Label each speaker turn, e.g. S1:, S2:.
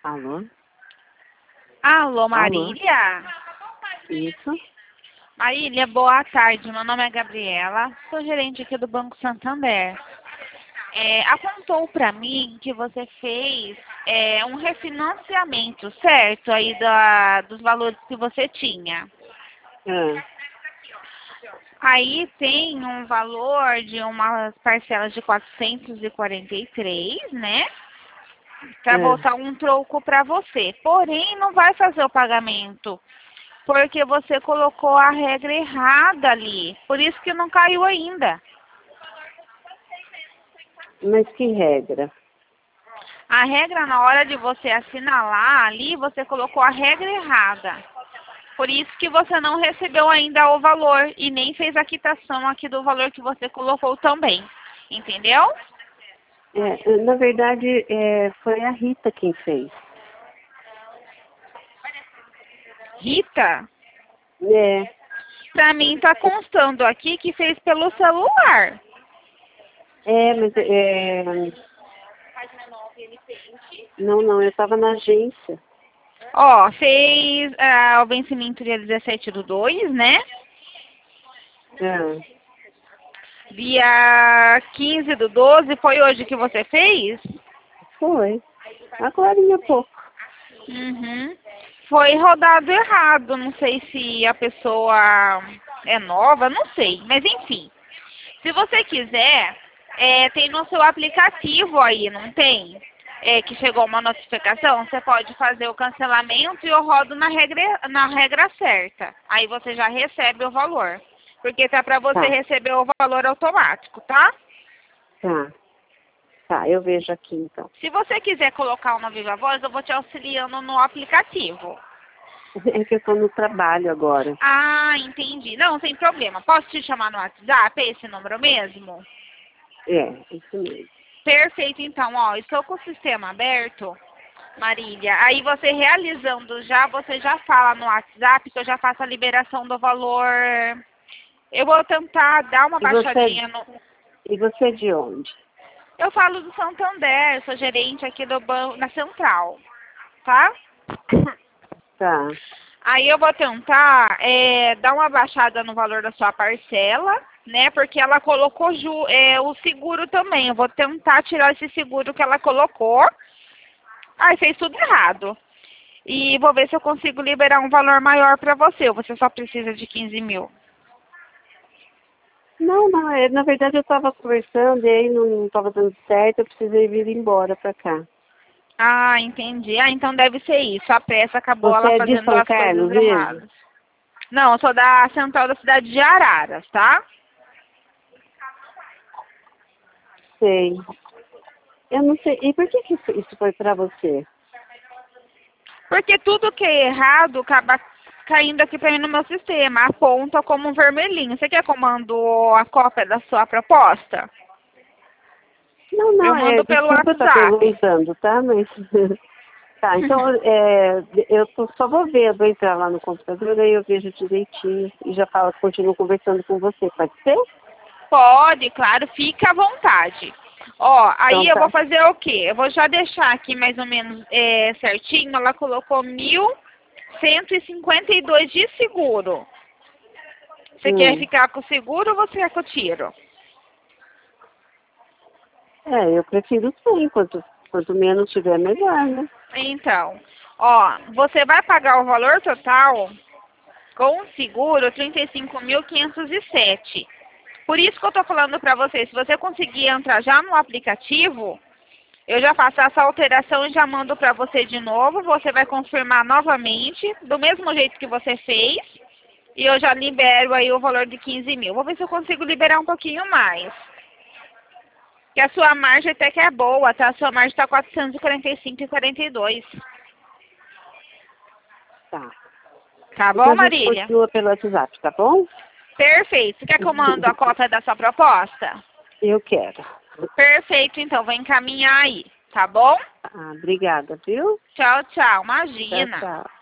S1: Alô?
S2: Alô,
S1: Alô?
S2: Marília?
S1: Isso?
S2: Marília, boa tarde. Meu nome é Gabriela, sou gerente aqui do Banco Santander. Apontou para mim que você fez um refinanciamento, certo? Aí dos valores que você tinha.
S1: Ah,
S2: Aí tem um valor de umas parcelas de 443, né? Para
S1: ah.
S2: botar um troco para você. Porém, não vai fazer o pagamento, porque você colocou a regra errada ali. Por isso que não caiu ainda.
S1: Mas que regra?
S2: A regra, na hora de você assinalar ali, você colocou a regra errada. Por isso que você não recebeu ainda o valor e nem fez a quitação aqui do valor que você colocou também. Entendeu?
S1: Na verdade, foi a Rita quem fez.
S2: Rita,
S1: É,
S2: pra mim tá constando aqui que fez pelo celular.
S1: mas não, eu estava na agência.
S2: Ó, fez o vencimento dia 17/2, né?
S1: Ah,
S2: Dia 15/12, foi hoje que você fez?
S1: foi. Agora há pouco.
S2: Uhum. Foi rodado errado. Não sei se a pessoa é nova, não sei. Mas enfim, se você quiser, tem no seu aplicativo aí, não tem? Que chegou uma notificação, você pode fazer o cancelamento e eu rodo na regra certa. Aí você já recebe o valor. Porque tá para você
S1: Tá,
S2: receber o valor automático, tá?
S1: tá. Tá, eu vejo aqui então.
S2: Se você quiser colocar uma Viva Voz, eu vou te auxiliando no aplicativo.
S1: É que eu estou no trabalho agora.
S2: Ah, entendi. Não, sem problema. Posso te chamar no WhatsApp, esse número mesmo?
S1: Isso mesmo.
S2: Perfeito, então, ó, estou com o sistema aberto, Marília. Aí você realizando já, você já fala no WhatsApp que eu já faço a liberação do valor. Eu vou tentar dar uma
S1: E você,
S2: baixadinha no.
S1: e você é de onde?
S2: Eu falo do Santander, sou gerente aqui do banco na Central, tá?
S1: Tá.
S2: Aí eu vou tentar dar uma baixada no valor da sua parcela, né? Porque ela colocou o seguro também. Eu vou tentar tirar esse seguro que ela colocou. Ai, fez tudo errado. E vou ver se eu consigo liberar um valor maior para você. Ou você só precisa de 15 mil?
S1: Não, na verdade eu estava conversando e aí não estava dando certo, eu precisei vir embora para cá.
S2: Ah, entendi. Ah, então deve ser isso. A pressa acabou
S1: Você
S2: ela
S1: é de
S2: fazendo
S1: São
S2: as coisas
S1: Carlos mesmo?
S2: erradas. Não, eu sou da central da cidade de Araras, tá?
S1: Sei. Eu não sei. E por que isso foi para você?
S2: Porque tudo que é errado acaba caindo aqui para mim no meu sistema. Aponta como um vermelhinho. Você quer que eu mando a cópia da sua proposta? Eu
S1: Não,
S2: mando pelo
S1: desculpa estar
S2: WhatsApp.
S1: perguntando, tá? Mas tá, então só vou ver, eu vou entrar lá no computador, aí eu vejo direitinho e já falo, continuo conversando com você, pode ser?
S2: Pode, claro, fica à vontade. Ó,
S1: Então
S2: aí eu vou
S1: tá.
S2: fazer o quê? Eu vou já deixar aqui mais ou menos certinho. Ela colocou 1.152 de seguro. Você quer
S1: Hum.
S2: ficar com o seguro ou você quer com o tiro?
S1: Eu prefiro sim, quanto menos tiver, melhor, né?
S2: Então, ó, você vai pagar o valor total com o seguro 35.507. Por isso que eu tô falando para você, se você conseguir entrar já no aplicativo, eu já faço essa alteração e já mando para você de novo. Você vai confirmar novamente, do mesmo jeito que você fez. E eu já libero aí o valor de 15 mil. Vou ver se eu consigo liberar um pouquinho mais. Que a sua margem até que é boa, tá? A sua margem está 445,42.
S1: Tá.
S2: Tá
S1: Então
S2: bom,
S1: a gente
S2: Marília?
S1: continua pelo WhatsApp, tá bom?
S2: Perfeito. Você quer que eu mando a cópia da sua proposta?
S1: Eu quero.
S2: Perfeito, então. Vou encaminhar aí. Tá bom?
S1: Obrigada, viu?
S2: Tchau, tchau.
S1: Tchau,
S2: Imagina.
S1: tchau.